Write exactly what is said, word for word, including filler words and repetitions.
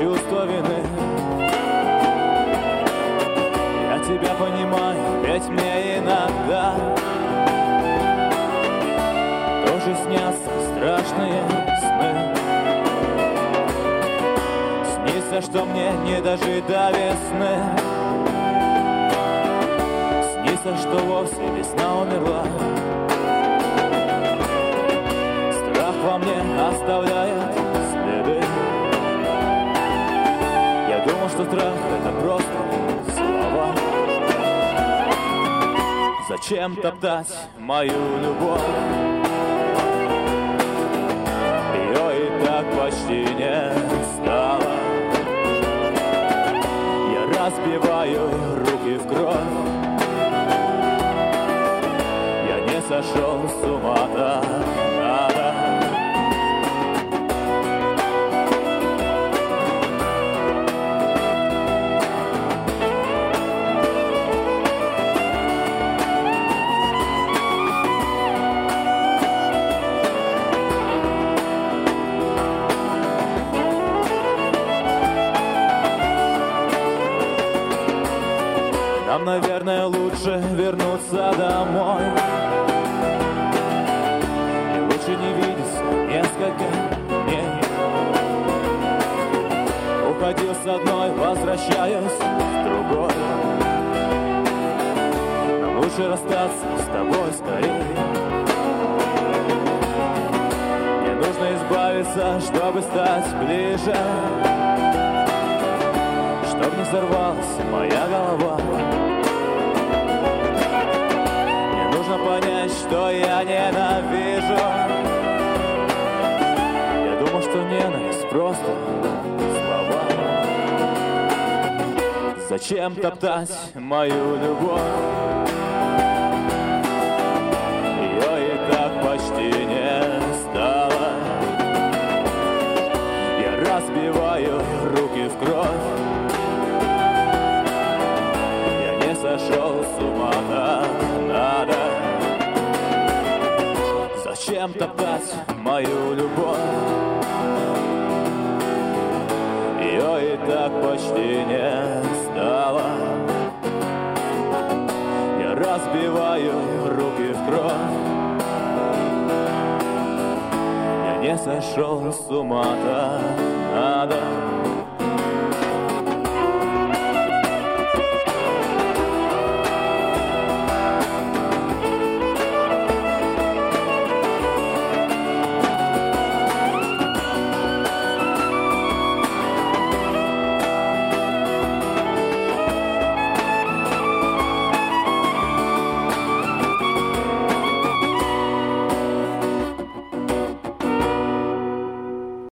чувство вины. Я тебя понимаю, ведь мне иногда тоже снятся страшные сны. Снится, что мне не дожить до весны. Снится, что вовсе весна умерла. Страх во мне оставляет следы. Я думал, что страх — это просто слова. Зачем топтать мою любовь? Ее и так почти не стало. Я разбиваю руки в кровь. Я не сошел с ума, так надо. Нам, наверное, лучше вернуться домой. И лучше не видеться несколько дней. Уходил с одной, возвращаюсь с другой. Нам лучше расстаться с тобой скорее. Мне нужно избавиться, чтобы стать ближе, чтоб не взорвалась моя голова. Мне нужно понять, что я ненавижу. Я думал, что ненависть просто слова. Зачем топтать мою любовь? Ее и так почти не стало. Я разбиваю руки в кровь. Сошел с ума, так надо. Зачем топтать мою любовь? Ее и так почти не стало. Я разбиваю руки в кровь. Я не сошел с ума, так надо.